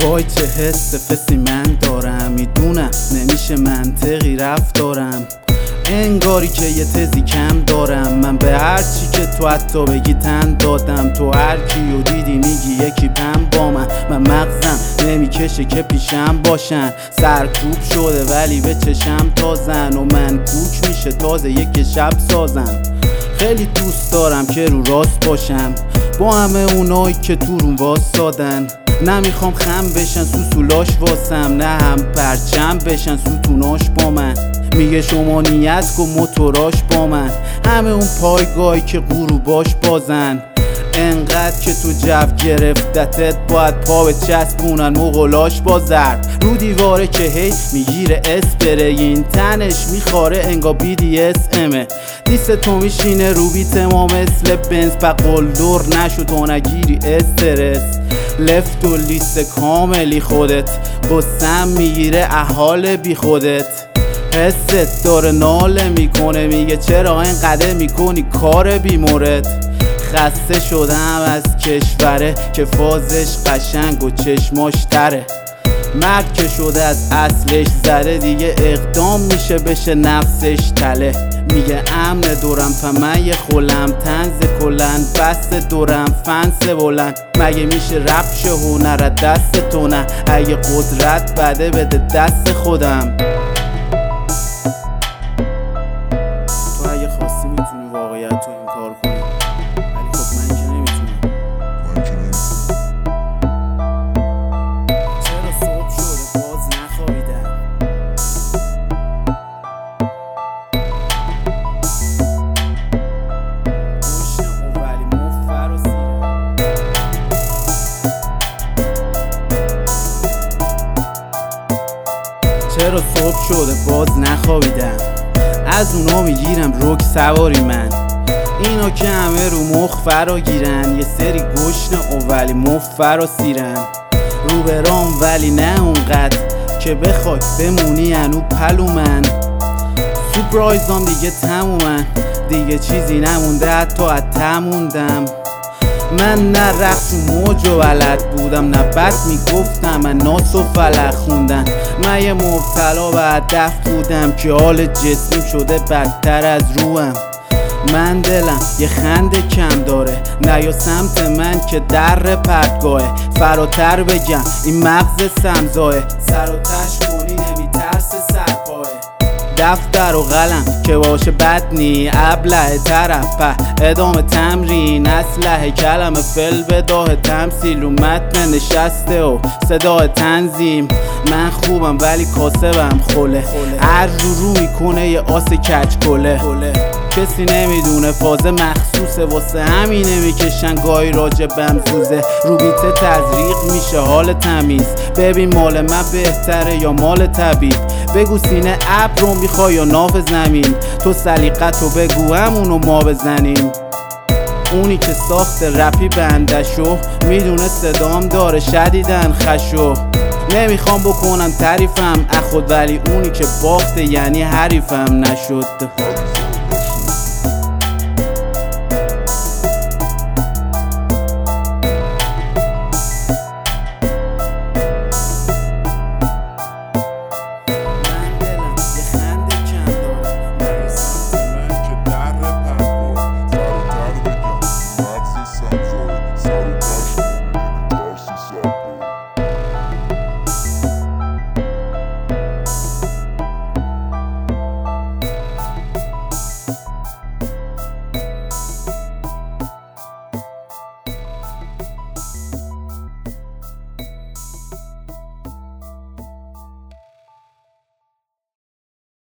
وای چه حس فسی من دارم، میدونم نمیشه منطقی رفتارم، انگاری که یه تزی کم دارم. من به هرچی که تو حتی بگی تن دادم، تو هر کیو دیدی میگی یکی پم با من مغزم نمیکشه که پیشم باشن. سرکوب شده ولی به چشم تازن و من کوک میشه تازه یک شب سازم. خیلی دوست دارم که رو راست باشم با همه اونایی که تو روم واسادن. نمیخوام خم بشن سوسولاش واسم، نه هم پرچم بشن ستوناش با من. میگه شما نیت کن موتوراش با من، همه اون پایگاهی که غروباش بازن. انقدر که تو جو گرفتتت باید پا به چسبونن مغلاش با زرد رو دیواره که هی میگیره اسپره، این تنش میخاره انگا BDSMه. دیست تو میشینه رو بیت ما مثل بنز، قلدر نشو تو نگیری استرس. لفت و لیست کاملی خودت، قسم میگیره احال بی خودت. حست داره ناله میکنه میگه چرا اینقدر میکنی کار بی مورد. خسته شدم از کشوره که فازش قشنگ و چشماش تره. مرد که شده از اصلش زده دیگه اقدام میشه بشه نفسش تله. میگه امن دورم من یه خولم تنز کلن، بست دورم فنس بلند. مگه میشه رفش هنر دست تو نه، اگه قدرت بده بده دست خودم. تو اگه خواستی میتونی واقعیت تو این کار کنی، ولی خب من که نمیتونم. چرا صبح شده باز نخوابیدم؟ گوشنم ولی مفر و سیرم. چرا صبح شده باز نخوابیدم؟ از اونا میگیرم روک سواری من. اینا که همه رو مخ فرا گیرن، یه سری گشنه ولی مفر و سیرن. رو برام ولی نه اونقدر که بخوای بمونی انو پلو من. سورپرایزام دیگه تمومن، دیگه چیزی نمونده حتی از تموندم. من نه رقص و موج و بلد بودم، نه بد میگفتم من ناس و فلق خوندن. من یه مبتلا به هدف بودم که حال جسمیم شده بدتر از روم. من دلم یه خنده کم داره، نه یا سمت من که در پرتگاهه. فراتر بگم این مغز سمزاه، سر و تش کنی نمیترسه سرپاه. دفتر و قلم که باشه بد نی، ابله طرف ادامه تمرین. اسلحه کلمه فل بداه تمثیل، و متن نشسته و صدای تنظیم. من خوبم ولی کاسبم خوله، هر رو میکنه یه آس کج کله. کسی نمیدونه فاز مخصوصه، واسه همینه میکشن گاهی راجبم زوزه. رو بیت تزریق میشه حال تمیز، ببین مال من بهتره یا مال طبیب. بگو سینه ابر رو میخوای یا ناف زمین، تو سلیقتو بگو همونو ما بزنیم. اونی که ساخت رپی بندشو میدونه صدام داره شدیدن خشو. نمیخوام بکنم تعریفم اخود، ولی اونی که باخته یعنی حریفم نشد.